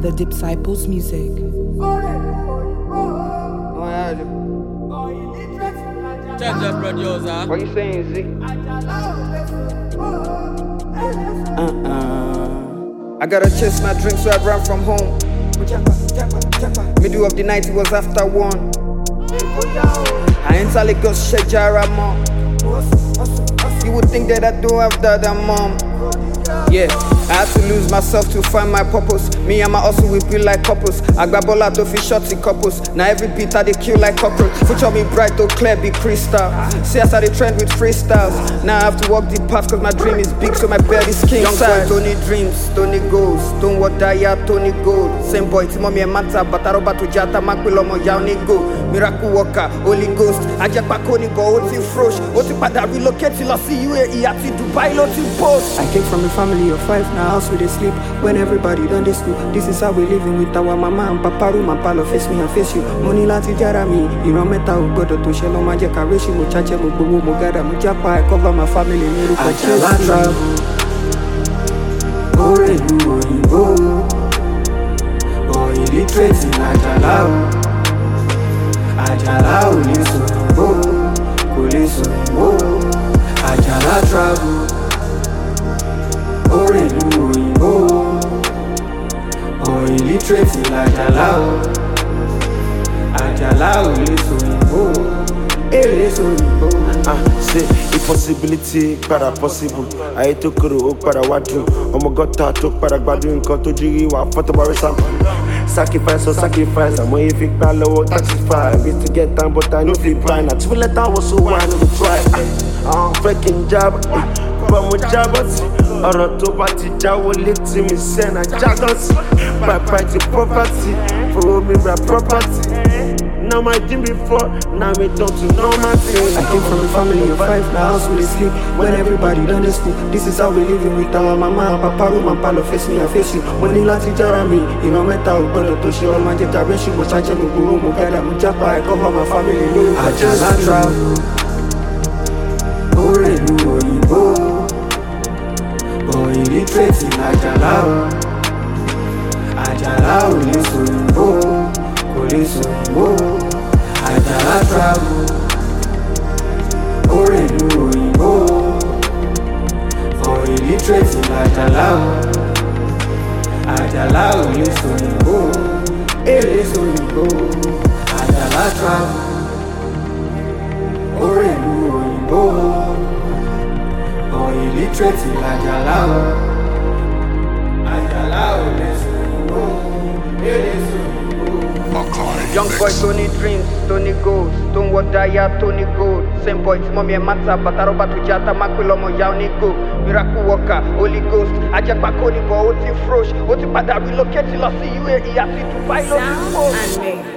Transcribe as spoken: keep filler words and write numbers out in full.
The Disciples Music. Change the producer. What you saying, Z? Uh-uh. I gotta chase my drink, so I ran from home. Middle of the night, it was after one. I enter Lagos, Shejara mom. You would think that I don't have dad and mom. Yeah, I had to lose myself to find my purpose. Me and my hustle, we feel like couples. I grab all out of fish shots in couples. Now every beat I they kill like cockroach. Future me bright, though clear, be crystal. See us how they trend with freestyles. Now I have to walk the path cause my dream is big, so my bed is king size. Young boy, Tony dreams, Tony goals. Don't what die, Tony gold. Same boy, Timo me a manta, but I roba to jata, maquilomo, yauni go. Miracle worker, Holy Ghost. I just back on go, Oti frosh. Oti pada relocate till I see you here, Iati Dubai, Loti post. I came from a family of five, now house where they sleep. When everybody done this school, this is how we living with our mama and papa room and palo face me and face you. Money lati jara me, iran meta u godo to shelo maje kareshi mo chache mo gbowo mo gada mo japa. I cover my family niru ko Ajala travel. Ore lu oyinbo, o illiterate in Ajala o. Ajala o le so oyinbo, ko le so oyinbo. Ajala travel. Ore lu oyinbo, o illiterate in Ajala o. Ajala o le so oyinbo, e le so oyinbo. Ah, say impossibility para possible. Ayé tó kúrò ó padà wá dùn. Ọmọ gọ́tà tó padà gbádùn nǹkan tó jírí wà fọ́tọ̀bọ̀rẹ́ sáà. Sacrifice or sacrifice, I'm waiting for my low taxify. I used to get time, but I know flip buy. Now two let I was so wide, I would try. I'm freaking job, but my job is ọ̀rọ̀ tó bá ti jáwọ́ létí mi sẹ́nà jágọ́sì. My party property, for me my property. Now my dream before, now me turn to normal thing. I came from a family of five, now house where they sleep. When everybody done this school, this is how we living with our mama and papa room and palo face me and face you. Money lati jara me, iran meta u godo to shelo maje kareshi mo chache mo gbowo mo gada mo japa. I cover my family niru ko Ajala travel. Ore lu oyinbo, o illiterate in Ajala o. Ajala o le so oyinbo, ko le so oyinbo. Ajala travel. Ore lu oyinbo, o illiterate in Ajala o. Ajala o le so oyinbo, e le so oyinbo. Ajala travel. Ore lu oyinbo, o illiterate in Ajala o. Ajala o le so oyinbo, e le so oyinbo. Young boy, Tony dreams, Tony goals. Don't what die, Tony gold. Same boy, Timo me a manta, but I roba to jata, maquilomo, yauni go. Miracle worker, Holy Ghost. I just back on go, Oti frosh. Oti pada relocate till I see you here, Iati Dubai, Loti post.